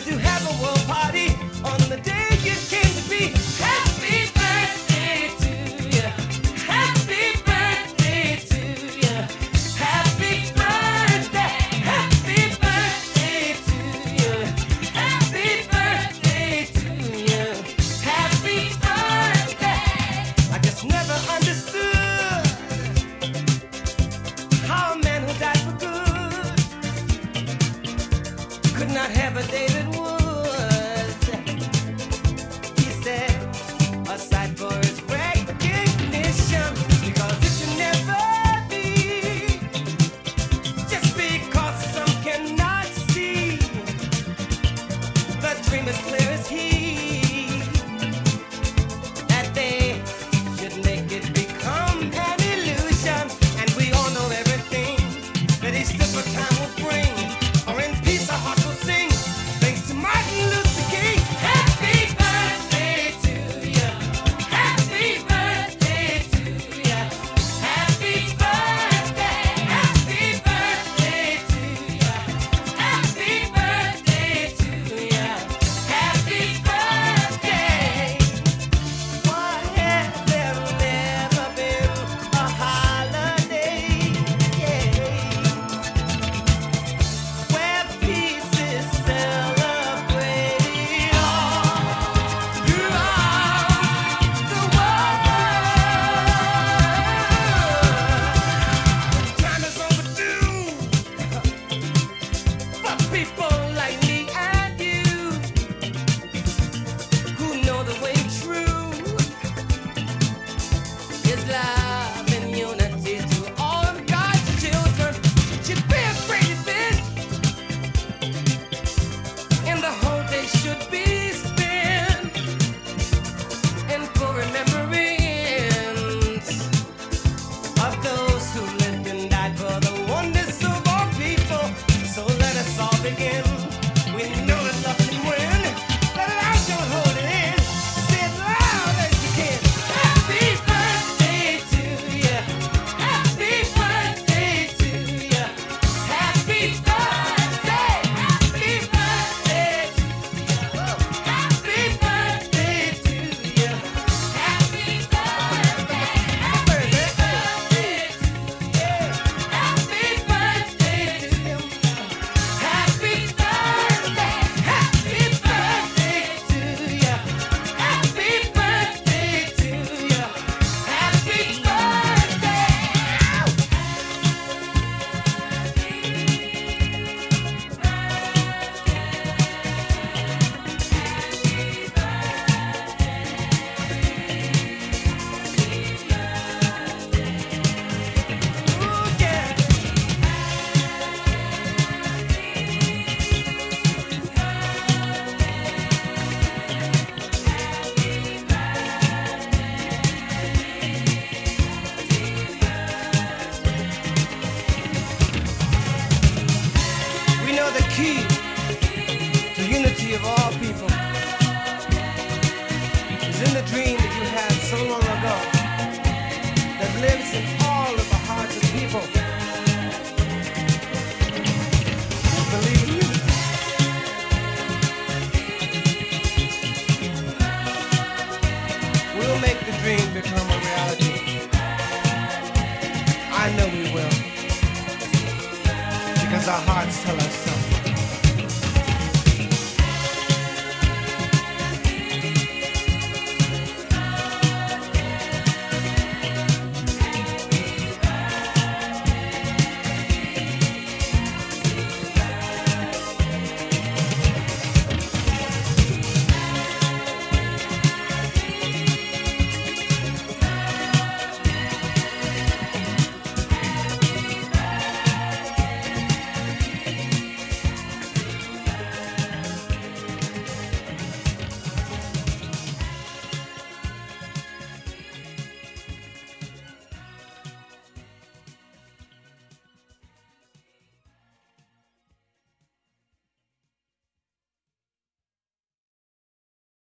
to have a world party on the day you came to be. Happy birthday to you. Happy birthday to you. Happy birthday. Happy birthday to you. Happy birthday to you. Happy birthday. I just never understood how a man who died for good could not have a David Woods. He said, aside for his recognition, because it should never be just because some cannot see. The dream is clear as he, that they should make it become an illusion. And we all know everything that each different time will bring. Or in peace our heart will sing. Thanks to Martin Luther King. Happy birthday to you. Happy birthday to you. Happy birthday. Happy birthday to you. Happy birthday to you. Happy birthday. Why has there never been a holiday? Where peace is celebrated all throughout the world. Time is overdue for people like me and you, who know the way true is love and unity to all of God's children. Should be a great event, and the whole day should be spent in full remembrance of those who lived and died for the oneness of all people. So let us all begin. We know that nothing win. Let it out, don't hold it in. Say it loud as you can. Happy birthday to you. Happy birthday to you. Happy birthday. Happy birthday to you. Happy birthday to you. Happy birthday. Happy birthday to you. Happy birthday to you. Happy birthday. Happy birthday to you. Happy birthday to you. Happy birthday. Ooh, yeah. We know the key to unity of all people is in the dream that you had so long ago that lives in all of the hearts of people who believe in unity. We'll make the dream become a reality. I know we will, because our hearts tell us so.